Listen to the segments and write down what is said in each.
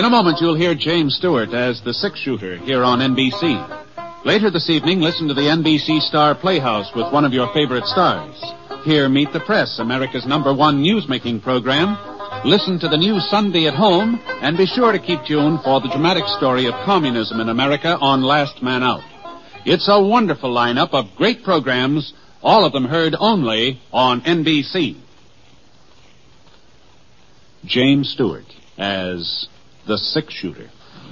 a moment, you'll hear James Stewart as the six-shooter here on NBC. Later this evening, listen to the NBC Star Playhouse with one of your favorite stars. Here, Meet the Press, America's #1 news-making program. Listen to the new Sunday at Home, and be sure to keep tuned for the dramatic story of communism in America on Last Man Out. It's a wonderful lineup of great programs, all of them heard only on NBC. James Stewart as the six-shooter.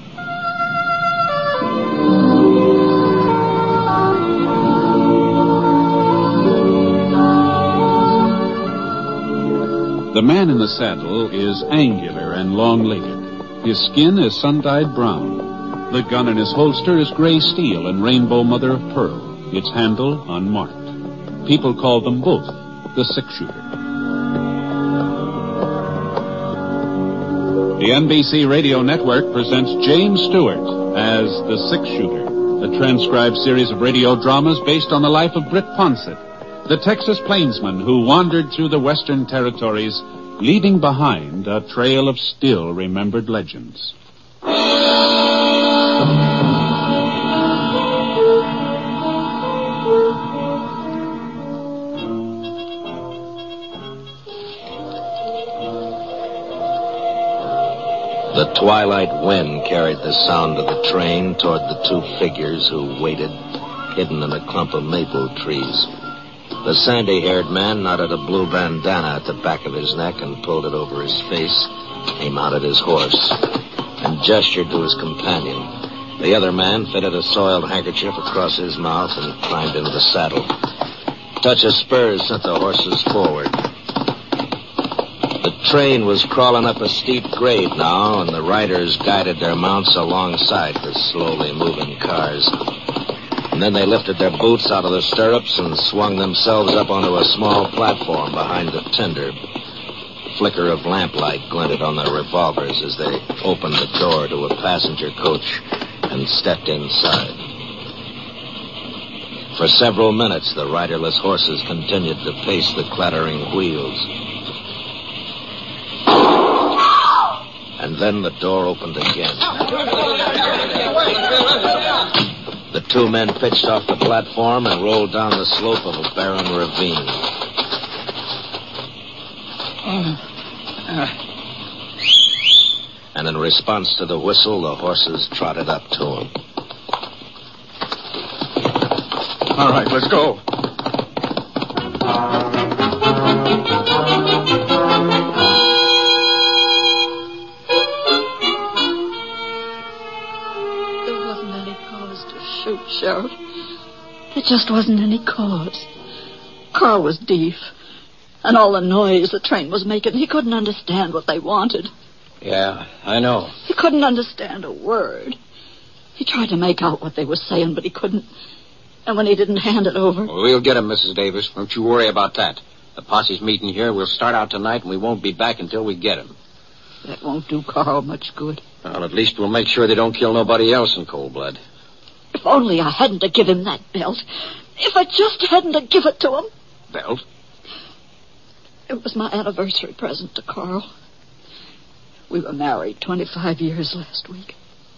The man in the saddle is angular and long-legged. His skin is sun-dyed brown. The gun in his holster is gray steel and rainbow mother of pearl, its handle unmarked. People call them both the six-shooter. The NBC Radio Network presents James Stewart as the six-shooter, a transcribed series of radio dramas based on the life of Britt Ponsett, the Texas plainsman who wandered through the western territories, leaving behind a trail of still-remembered legends. The twilight wind carried the sound of the train toward the two figures who waited, hidden in a clump of maple trees. The sandy-haired man knotted a blue bandana at the back of his neck and pulled it over his face. He mounted his horse and gestured to his companion. The other man fitted a soiled handkerchief across his mouth and climbed into the saddle. A touch of spurs sent the horses forward. The train was crawling up a steep grade now, and the riders guided their mounts alongside the slowly moving cars. And then they lifted their boots out of their stirrups and swung themselves up onto a small platform behind the tender. A flicker of lamplight glinted on their revolvers as they opened the door to a passenger coach and stepped inside. For several minutes, the riderless horses continued to pace the clattering wheels. And then the door opened again. The two men pitched off the platform and rolled down the slope of a barren ravine. And in response to the whistle, the horses trotted up to him. All right, let's go. Sheriff. There just wasn't any cause. Carl was deaf. And all the noise the train was making, he couldn't understand what they wanted. Yeah, I know. He couldn't understand a word. He tried to make out what they were saying, but he couldn't. And when he didn't hand it over... Well, we'll get him, Mrs. Davis. Don't you worry about that. The posse's meeting here. We'll start out tonight, and we won't be back until we get him. That won't do Carl much good. Well, at least we'll make sure they don't kill nobody else in cold blood. If only I hadn't to give him that belt. If I just hadn't to give it to him. Belt? It was my anniversary present to Carl. We were married 25 years last week.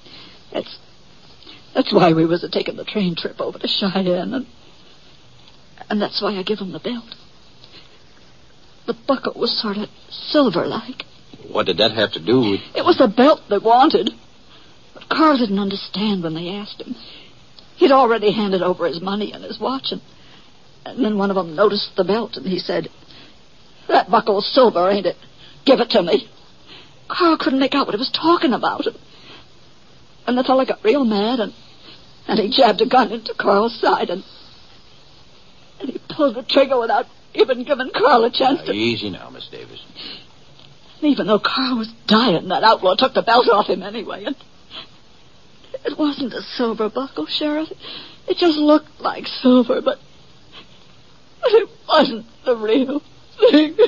That's why we was taking the train trip over to Cheyenne, and that's why I give him the belt. The buckle was sort of silver-like. What did that have to do with... It was the belt they wanted. But Carl didn't understand when they asked him. He'd already handed over his money and his watch, and then one of them noticed the belt, and he said, "That buckle's silver, ain't it? Give it to me." Carl couldn't make out what he was talking about. And the fella got real mad, and he jabbed a gun into Carl's side, and he pulled the trigger without even giving Carl a chance to... Easy now, Miss Davis. And even though Carl was dying, that outlaw took the belt off him anyway, and... It wasn't a silver buckle, Sheriff. It just looked like silver, but it wasn't the real thing.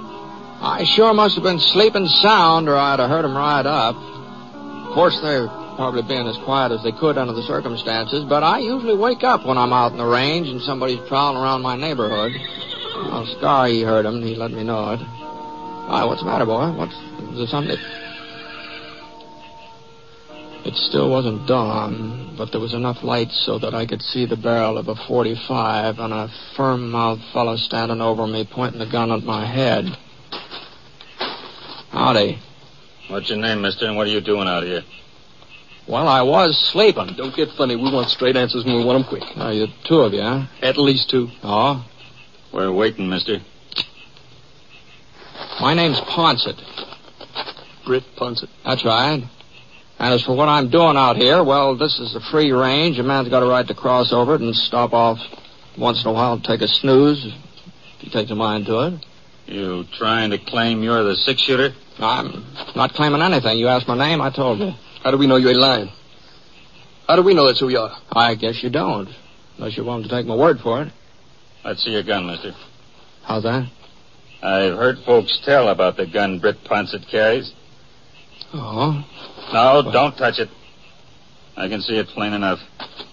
I sure must have been sleeping sound, or I'd have heard him ride up. Of course, there probably being as quiet as they could under the circumstances, but I usually wake up when I'm out in the range and somebody's prowling around my neighborhood. Well, Scar, he heard him, and he let me know it. Why, what's the matter, boy? Is there something? It still wasn't dawn, but there was enough light so that I could see the barrel of a .45 and a firm-mouthed fellow standing over me pointing the gun at my head. Howdy. What's your name, mister, and what are you doing out here? Well, I was sleeping. Don't get funny. We want straight answers, and we want them quick. Oh, you two of you, huh? At least two. Oh? We're waiting, mister. My name's Ponsett. Britt Ponsett. That's right. And as for what I'm doing out here, well, this is a free range. A man's got a right to cross over it and stop off once in a while and take a snooze if he takes a mind to it. You trying to claim you're the six-shooter? I'm not claiming anything. You asked my name, I told you. How do we know you ain't lying? How do we know that's who you are? I guess you don't, unless you're willing to take my word for it. Let's see your gun, mister. How's that? I've heard folks tell about the gun Britt Ponsett carries. Oh? No, don't touch it. I can see it plain enough.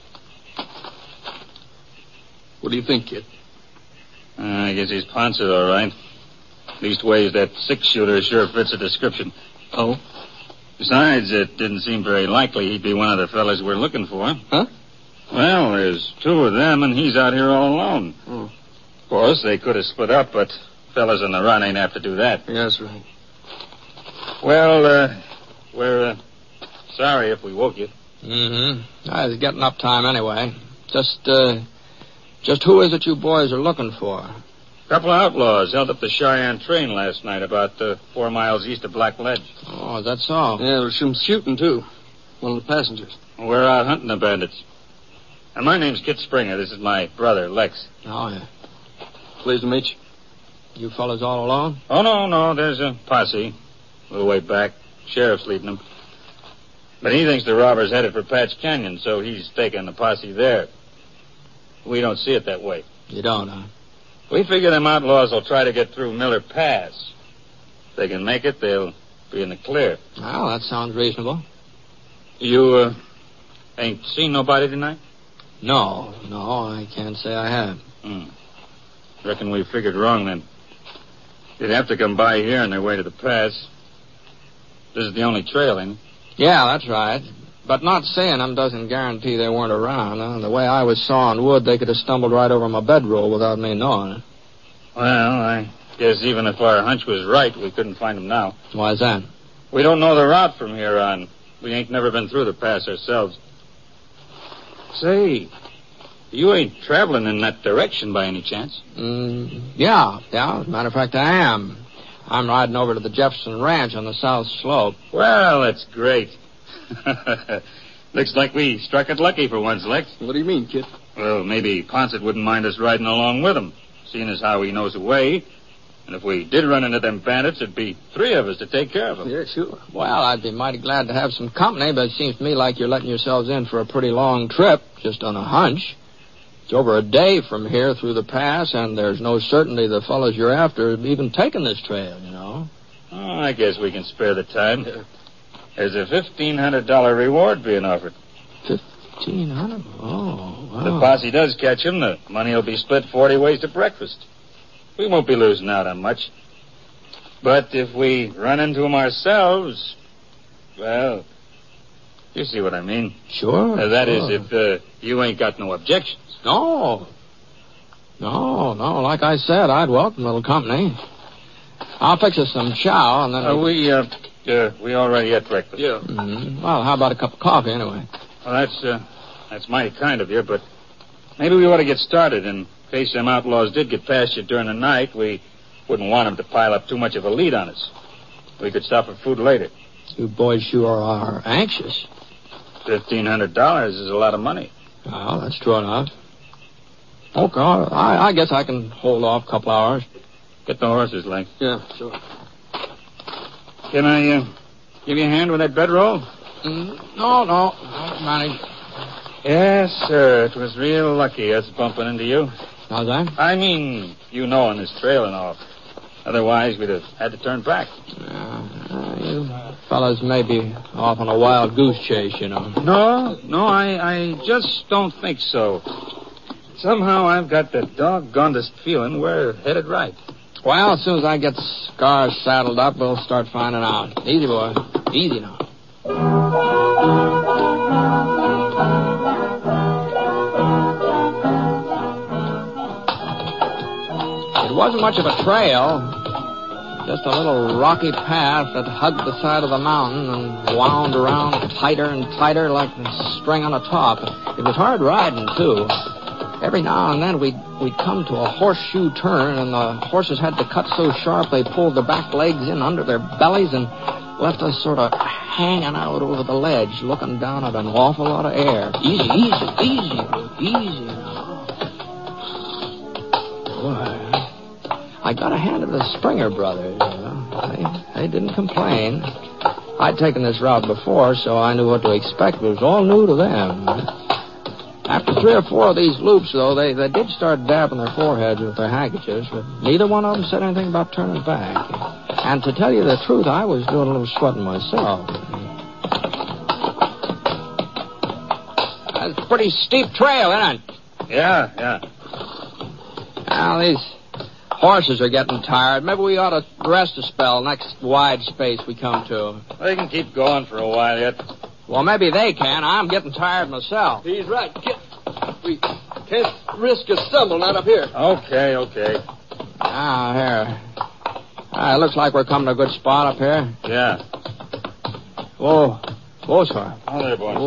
What do you think, kid? I guess he's Ponsett, all right. Leastways, that six-shooter sure fits the description. Oh? Besides, it didn't seem very likely he'd be one of the fellas we're looking for. Huh? Well, there's two of them, and he's out here all alone. Oh. Of course, they could have split up, but fellas on the run ain't apt to do that. Yeah, that's right. Well, we're sorry if we woke you. Mm-hmm. It's getting up time anyway. Just who is it you boys are looking for? A couple of outlaws held up the Cheyenne train last night about 4 miles east of Black Ledge. Oh, is that so? Yeah, there's some shooting, too. One of the passengers. We're out hunting the bandits. And my name's Kit Springer. This is my brother, Lex. Oh, yeah. Pleased to meet you. You fellas all alone? Oh, no. There's a posse. A little way back. Sheriff's leading them. But he thinks the robbers headed for Patch Canyon, so he's taking the posse there. We don't see it that way. You don't, huh? We figure them outlaws will try to get through Miller Pass. If they can make it, they'll be in the clear. Well, that sounds reasonable. You, ain't seen nobody tonight? No, I can't say I have. Reckon we figured wrong, then. They'd have to come by here on their way to the pass. This is the only trail, ain't it? Yeah, that's right. But not seeing them doesn't guarantee they weren't around. The way I was sawing wood, they could have stumbled right over my bedroll without me knowing it. Well, I guess even if our hunch was right, we couldn't find them now. Why's that? We don't know the route from here on. We ain't never been through the pass ourselves. Say, you ain't traveling in that direction by any chance? Yeah. As a matter of fact, I am. I'm riding over to the Jefferson Ranch on the south slope. Well, that's great. Looks like we struck it lucky for once, Lex. What do you mean, kid? Well, maybe Ponsett wouldn't mind us riding along with him, seeing as how he knows the way. And if we did run into them bandits, it'd be 3 of us to take care of them. Yeah, sure. Well, I'd be mighty glad to have some company, but it seems to me like you're letting yourselves in for a pretty long trip, just on a hunch. It's over a day from here through the pass, and there's no certainty the fellows you're after have even taken this trail, you know. Oh, I guess we can spare the time. There's a $1,500 reward being offered. $1,500? Oh, wow. If the posse does catch him, the money will be split 40 ways to breakfast. We won't be losing out on much. But if we run into him ourselves, well, you see what I mean. Sure. That is, if you ain't got no objections. No. Like I said, I'd welcome a little company. I'll fix us some chow, and then... we already had breakfast. Yeah. Mm-hmm. Well, how about a cup of coffee, anyway? Well, that's mighty kind of you, but maybe we ought to get started. In case them outlaws did get past you during the night, we wouldn't want them to pile up too much of a lead on us. We could stop for food later. You boys sure are anxious. $1,500 is a lot of money. Well, that's true enough. Okay, I guess I can hold off a couple hours. Get the horses, Link. Yeah, sure. Can I give you a hand with that bedroll? No, manage. Yes, sir. It was real lucky us bumping into you. How's that? I mean, you knowing this trail and all. Otherwise, we'd have had to turn back. fellas may be off on a wild goose chase, you know. No, I just don't think so. Somehow I've got the doggonedest feeling we're headed right. Well, as soon as I get Scars saddled up, we'll start finding out. Easy, boy. Easy now. It wasn't much of a trail. Just a little rocky path that hugged the side of the mountain and wound around tighter and tighter like a string on a top. It was hard riding, too. Every now and then we'd come to a horseshoe turn, and the horses had to cut so sharp they pulled their back legs in under their bellies and left us sort of hanging out over the ledge, looking down at an awful lot of air. Easy now. Boy, I got a hand of the Springer brothers. You know. They didn't complain. I'd taken this route before, so I knew what to expect, but it was all new to them. After 3 or 4 of these loops, though, they did start dabbing their foreheads with their handkerchiefs, but neither one of them said anything about turning back. And to tell you the truth, I was doing a little sweating myself. That's a pretty steep trail, isn't it? Yeah. Well, these horses are getting tired. Maybe we ought to rest a spell next wide space we come to. They can keep going for a while yet. Well, maybe they can. I'm getting tired myself. He's right, kid. We can't risk a stumble, not up here. Okay. Ah, here. It looks like we're coming to a good spot up here. Yeah. Whoa, sir. Oh, there, boy.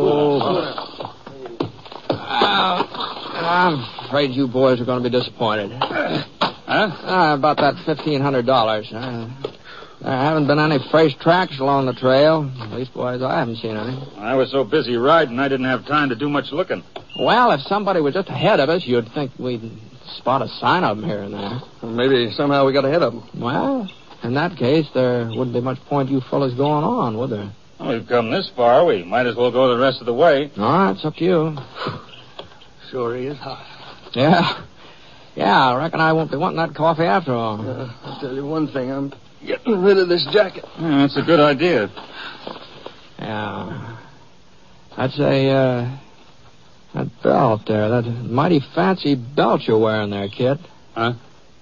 I'm afraid you boys are going to be disappointed. Huh? About that $1,500. There haven't been any fresh tracks along the trail. At least, boys, I haven't seen any. I was so busy riding, I didn't have time to do much looking. Well, if somebody was just ahead of us, you'd think we'd spot a sign of them here and there. Maybe somehow we got ahead of them. Well, in that case, there wouldn't be much point you fellas going on, would there? Well, we've come this far. We might as well go the rest of the way. All right, it's up to you. Sure he is hot. Yeah, I reckon I won't be wanting that coffee after all. I'll tell you one thing. I'm getting rid of this jacket. Yeah, that's a good idea. Yeah. I'd say, that belt there, that mighty fancy belt you're wearing there, kid. Huh?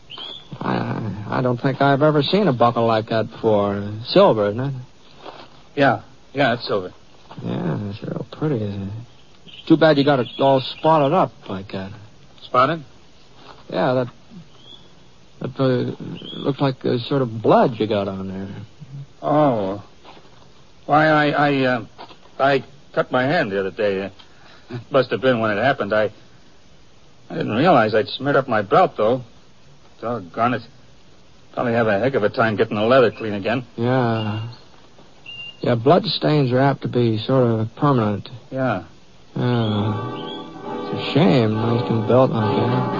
I don't think I've ever seen a buckle like that before. Silver, isn't it? Yeah, it's silver. Yeah, it's real pretty. It's too bad you got it all spotted up like that. Spotted? Yeah, that looks like a sort of blood you got on there. Oh. Why, I cut my hand the other day. It must have been when it happened. I didn't realize I'd smeared up my belt, though. Doggone it. Probably have a heck of a time getting the leather clean again. Yeah, blood stains are apt to be sort of permanent. Yeah. It's a shame. Nice new belt on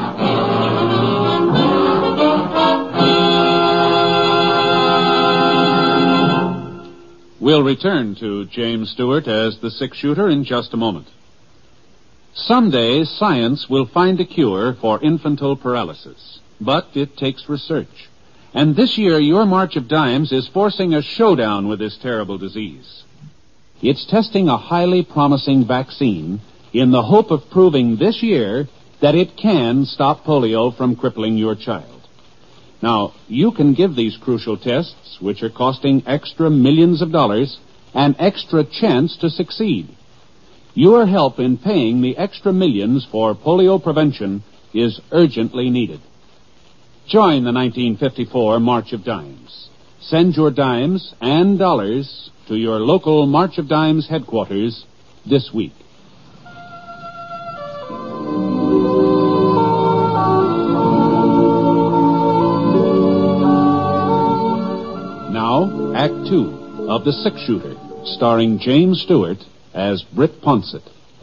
here. We'll return to James Stewart as the six-shooter in just a moment. Someday, science will find a cure for infantile paralysis, but it takes research. And this year, your March of Dimes is forcing a showdown with this terrible disease. It's testing a highly promising vaccine in the hope of proving this year that it can stop polio from crippling your child. Now, you can give these crucial tests, which are costing extra millions of dollars, an extra chance to succeed. Your help in paying the extra millions for polio prevention is urgently needed. Join the 1954 March of Dimes. Send your dimes and dollars to your local March of Dimes headquarters this week. Now, Act 2 of The Six-Shooter, starring James Stewart as Britt Ponsett.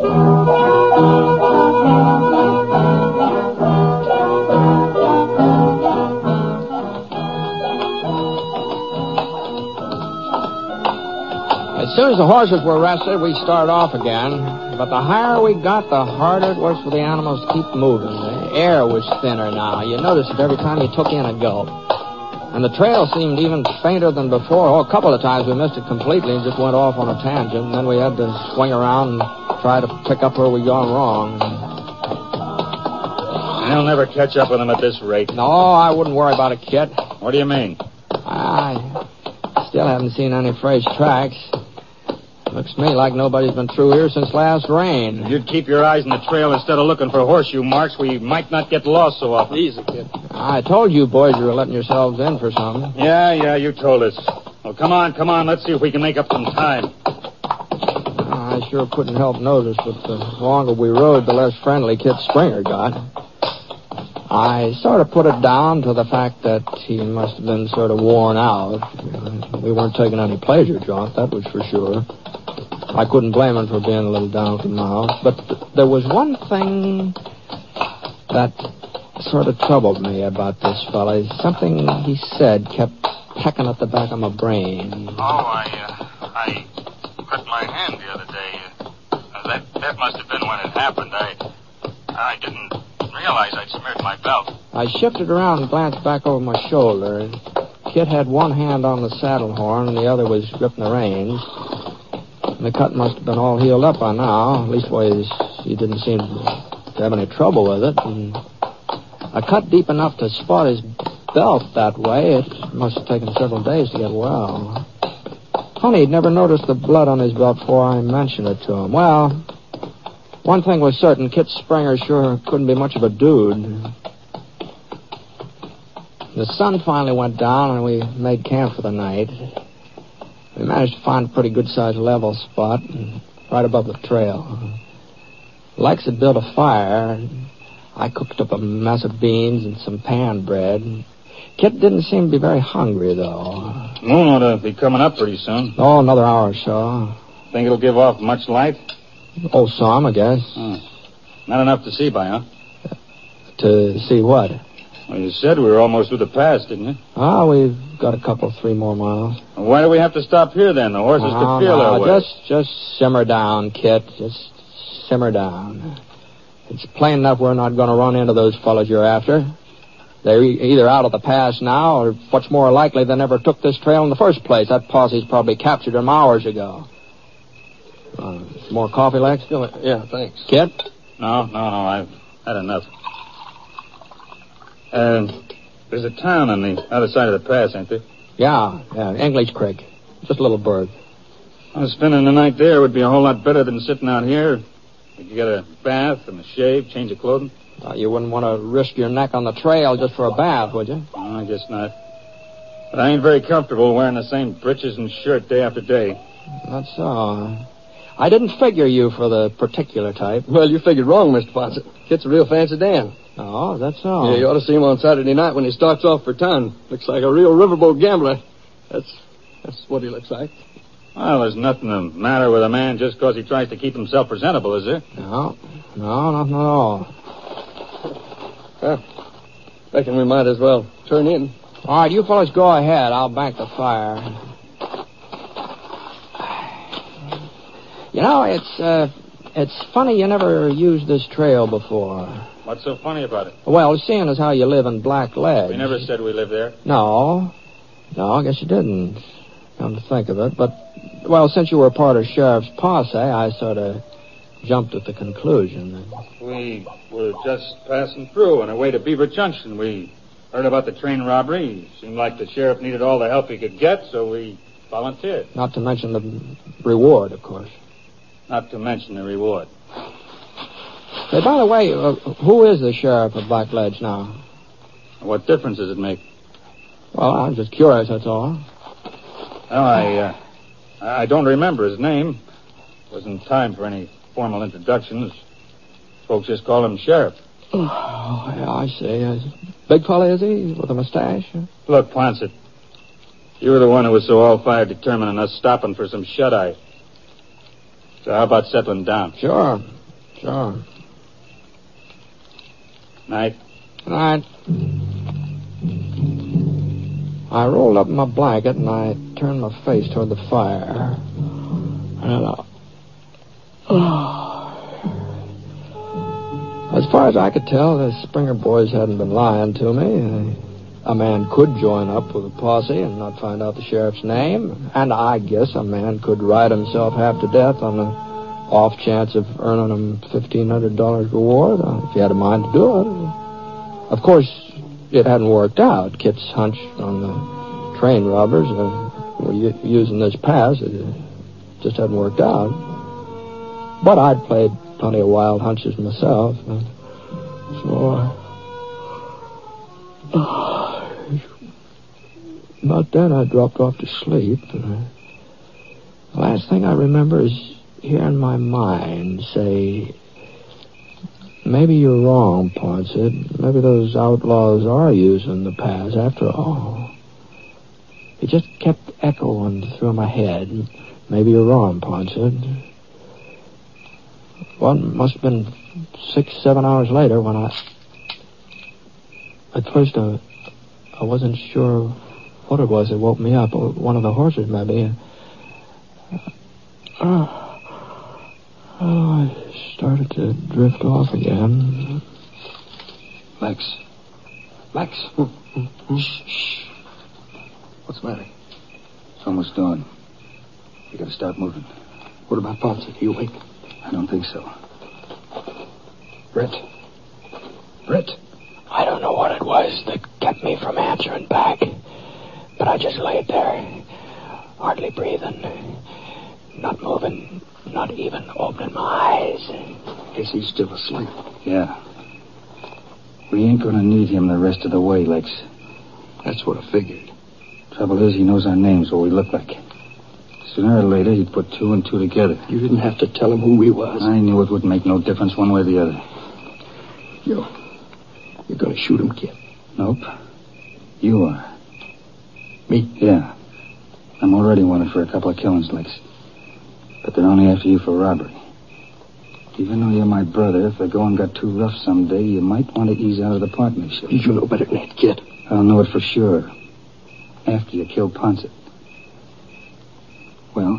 As soon as the horses were rested, we started off again. But the higher we got, the harder it was for the animals to keep moving. The air was thinner now. You noticed it every time you took in a gulp. And the trail seemed even fainter than before. Oh, a couple of times we missed it completely and just went off on a tangent. And then we had to swing around and try to pick up where we'd gone wrong. I'll never catch up with them at this rate. No, I wouldn't worry about it, Kit. What do you mean? I still haven't seen any fresh tracks. Looks to me like nobody's been through here since last rain. If you'd keep your eyes on the trail instead of looking for horseshoe marks, we might not get lost so often. Easy, kid. I told you boys you were letting yourselves in for something. Yeah, you told us. Well, come on. Let's see if we can make up some time. I sure couldn't help notice that the longer we rode, the less friendly Kit Springer got. I sort of put it down to the fact that he must have been sort of worn out. We weren't taking any pleasure, John, that was for sure. I couldn't blame him for being a little down at the mouth. But there was one thing that sort of troubled me about this fella. Something he said kept pecking at the back of my brain. I cut my hand the other day. That must have been when it happened. I didn't realize I'd smeared my belt. I shifted around and glanced back over my shoulder. Kit had one hand on the saddle horn and the other was gripping the reins. And the cut must have been all healed up by now. At least, he didn't seem to have any trouble with it. And a cut deep enough to spot his belt that way, it must have taken several days to get well. Funny, he'd never noticed the blood on his belt before I mentioned it to him. Well, one thing was certain, Kit Springer sure couldn't be much of a dude. The sun finally went down and we made camp for the night. We managed to find a pretty good-sized level spot right above the trail. Lex had built a fire. I cooked up a mess of beans and some pan bread. Kit didn't seem to be very hungry, though. Moon ought to be coming up pretty soon. Oh, another hour or so. Think it'll give off much light? Oh, some, I guess. Not enough to see by, huh? To see what? Well, you said we were almost through the pass, didn't you? We've got a couple, 3 more miles. Well, why do we have to stop here, then? The horses could feel their way. Just simmer down, Kit. Just simmer down. It's plain enough we're not going to run into those fellows you're after. They're either out of the pass now, or what's more likely, they never took this trail in the first place. That posse's probably captured them hours ago. Some more coffee, Lex? Yeah, thanks. Kit? No, I've had enough. There's a town on the other side of the pass, ain't there? Yeah, English Creek. Just a little burg. Spending the night there would be a whole lot better than sitting out here. You could get a bath and a shave, change of clothing. You wouldn't want to risk your neck on the trail just for a bath, would you? No, I guess not. But I ain't very comfortable wearing the same breeches and shirt day after day. That's so. I didn't figure you for the particular type. Well, you figured wrong, Mr. Ponce. Kit's a real fancy Dan. Oh, that's so. Yeah, you ought to see him on Saturday night when he starts off for town. Looks like a real riverboat gambler. That's what he looks like. Well, there's nothing the matter with a man just because he tries to keep himself presentable, is there? No, nothing at all. Well, reckon we might as well turn in. All right, you fellas go ahead. I'll bank the fire. You know, it's funny you never used this trail before. What's so funny about it? Well, seeing as how you live in Black Ledge. We never said we lived there. No, I guess you didn't. Come to think of it. But, well, since you were part of Sheriff's posse, I sort of jumped at the conclusion. We were just passing through on our way to Beaver Junction. We heard about the train robbery. Seemed like the sheriff needed all the help he could get, so we volunteered. Not to mention the reward, of course. Not to mention the reward. Hey, by the way, who is the sheriff of Black Ledge now? What difference does it make? Well, I'm just curious, that's all. Well, I don't remember his name. Wasn't time for any formal introductions. Folks just call him Sheriff. Oh, yeah, I see. Big fella, is he, with a mustache? Look, Ponset, you were the one who was so all-fired determined on us stopping for some shut-eye. So how about settling down? Sure. Night. I rolled up in my blanket and I turned my face toward the fire. And as far as I could tell, the Springer boys hadn't been lying to me. a man could join up with a posse and not find out the sheriff's name. And I guess a man could ride himself half to death on the off chance of earning him $1,500 reward if he had a mind to do it. Of course, it hadn't worked out. Kit's hunch on the train robbers were using this pass. It just hadn't worked out. But I'd played plenty of wild hunches myself. So, about then, I dropped off to sleep. The last thing I remember is hearing my mind say, maybe you're wrong, Poinsett. Maybe those outlaws are using the pass after all. It just kept echoing through my head. Maybe you're wrong, Poinsett. Well, it must have been 6-7 hours later when at first, I wasn't sure what it was that woke me up. One of the horses, maybe. I started to drift off again. Lex. Shh. What's the matter? It's almost dawn. You gotta start moving. What about Poinsett? Are you awake? I don't think so. Brett. I don't know what it was that kept me from answering back. But I just laid there, hardly breathing, not moving, not even opening my eyes. Guess he's still asleep. Yeah. We ain't gonna need him the rest of the way, Lex. That's what I figured. Trouble is, he knows our names, what we look like. Sooner or later, he'd put 2 and 2 together. You didn't have to tell him who we was. I knew it wouldn't make no difference one way or the other. You're gonna shoot him, kid? Nope. You are. Me? Yeah. I'm already wanted for a couple of killings, Lex. But they're only after you for robbery. Even though you're my brother, if the going got too rough someday, you might want to ease out of the partnership. You know better than that, kid. I'll know it for sure. After you kill Poinsett. Well?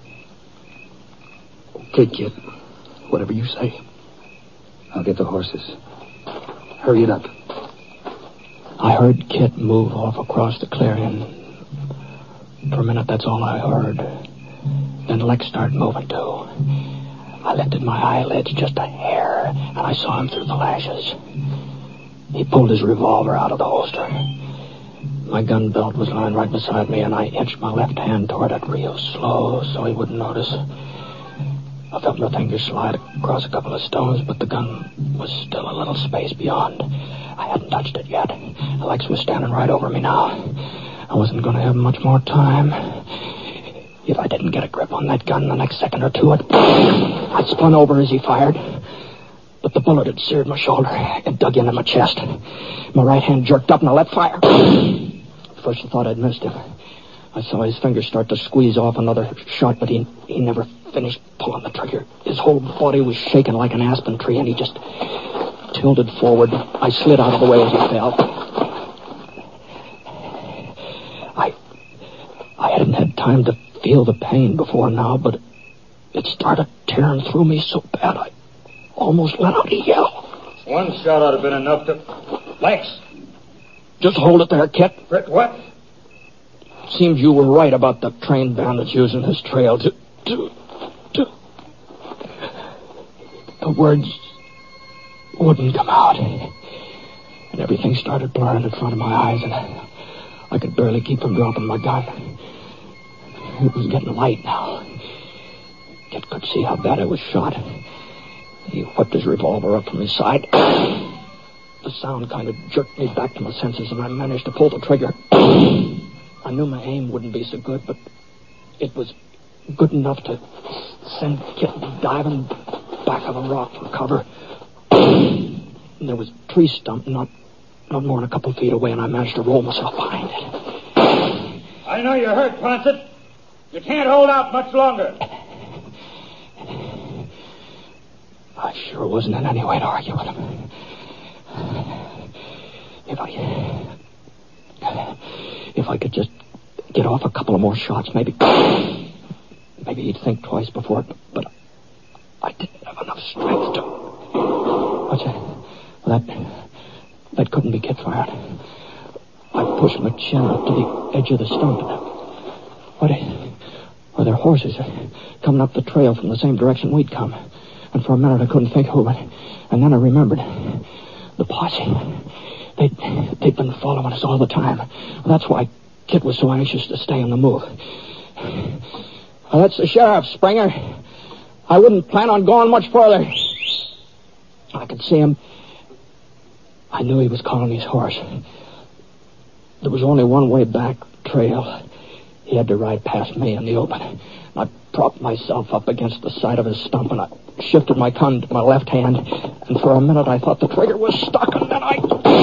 Okay, kid. Whatever you say. I'll get the horses. Hurry it up. I heard Kit move off across the clearing. For a minute, that's all I heard. Then Lex started moving, too. I lifted my eyelids just a hair, and I saw him through the lashes. He pulled his revolver out of the holster. My gun belt was lying right beside me, and I inched my left hand toward it real slow so he wouldn't notice. I felt my fingers slide across a couple of stones, but the gun was still a little space beyond. I hadn't touched it yet. Lex was standing right over me now. I wasn't going to have much more time. If I didn't get a grip on that gun the next second or two, I'd spun over as he fired. But the bullet had seared my shoulder and dug into my chest. My right hand jerked up and I let fire. At first I thought I'd missed him. I saw his fingers start to squeeze off another shot, but he never finished pulling the trigger. His whole body was shaking like an aspen tree, and he just tilted forward. I slid out of the way as he fell. I hadn't had time to feel the pain before now, but it started tearing through me so bad I almost let out a yell. One shot ought to have been enough to... Lex! Just hold it there, Kit. Britt, what? Seems you were right about the train bandits using this trail to... The words wouldn't come out. And everything started blurring in front of my eyes, and I could barely keep from dropping my gun. It was getting light now. Kit could see how bad I was shot. He whipped his revolver up from his side. The sound kind of jerked me back to my senses, and I managed to pull the trigger. I knew my aim wouldn't be so good, but it was good enough to send Kit diving back of a rock for cover. And there was a tree stump not more than a couple feet away, and I managed to roll myself behind it. I know you're hurt, Poinsett. You can't hold out much longer. I sure wasn't in any way to argue with him. If I could just get off a couple of more shots, maybe he'd think twice before it, but I didn't have enough strength to... What's that? Well, that couldn't be Kit fired. I pushed my chin up to the edge of the stump. Well, their horses coming up the trail from the same direction we'd come. And for a minute I couldn't think who, and then I remembered. The posse. They'd been following us all the time. That's why Kit was so anxious to stay on the move. Well, that's the sheriff, Springer. I wouldn't plan on going much further. I could see him. I knew he was calling his horse. There was only one way back trail. He had to ride past me in the open. I propped myself up against the side of his stump, and I shifted my gun to my left hand, and for a minute I thought the trigger was stuck, and then I...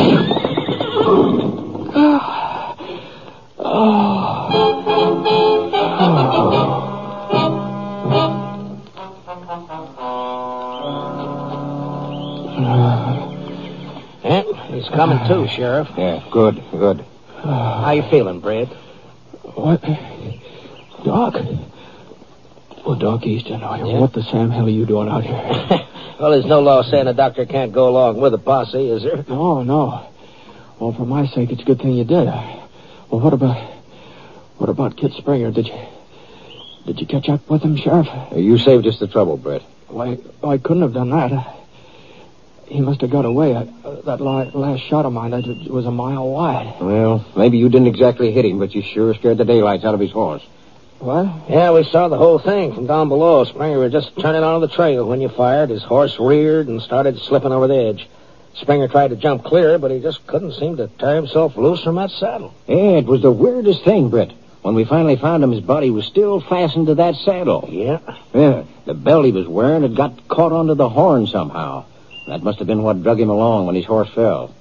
He's coming too, Sheriff. Yeah, good. How you feeling, Brad? What? Doc? Oh, Doc Easton, what the Sam hell are you doing out here? Well, there's no law saying a doctor can't go along with a posse, is there? No. Well, for my sake, it's a good thing you did. Well, what about Kit Springer? Did you catch up with him, Sheriff? You saved us the trouble, Brett. Why, I couldn't have done that. He must have got away. That last shot of mine, that was a mile wide. Well, maybe you didn't exactly hit him, but you sure scared the daylights out of his horse. What? Yeah, we saw the whole thing from down below. Springer was just turning onto the trail when you fired. His horse reared and started slipping over the edge. Springer tried to jump clear, but he just couldn't seem to tear himself loose from that saddle. Yeah, it was the weirdest thing, Brett. When we finally found him, his body was still fastened to that saddle. Yeah? Yeah, the belt he was wearing had got caught onto the horn somehow. That must have been what drug him along when his horse fell.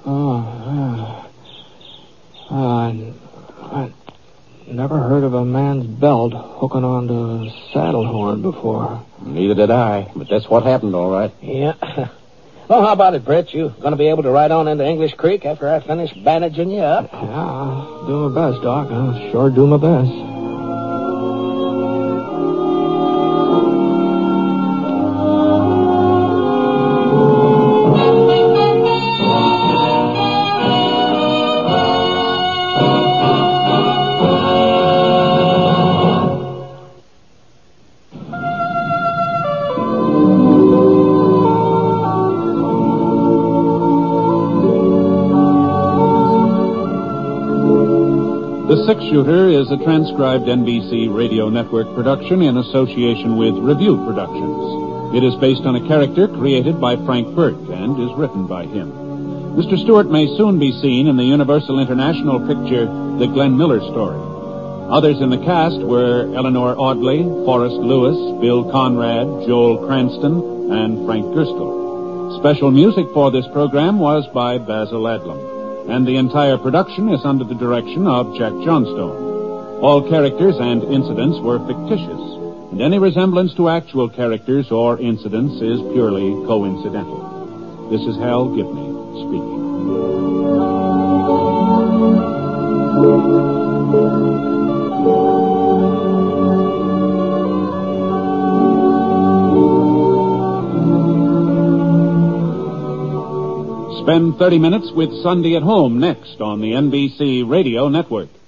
I never heard of a man's belt hooking onto a saddle horn before. Neither did I, but that's what happened, all right. Yeah. Well, how about it, Brett? You going to be able to ride on into English Creek after I finish bandaging you up? Yeah, I'll do my best, Doc. I'll sure do my best. The Six Shooter is a transcribed NBC Radio Network production in association with Review Productions. It is based on a character created by Frank Burt and is written by him. Mr. Stewart may soon be seen in the Universal International picture The Glenn Miller Story. Others in the cast were Eleanor Audley, Forrest Lewis, Bill Conrad, Joel Cranston, and Frank Gerstle. Special music for this program was by Basil Adlam. And the entire production is under the direction of Jack Johnstone. All characters and incidents were fictitious, and any resemblance to actual characters or incidents is purely coincidental. This is Hal Gibney speaking. Spend 30 minutes with Sunday at Home next on the NBC Radio Network.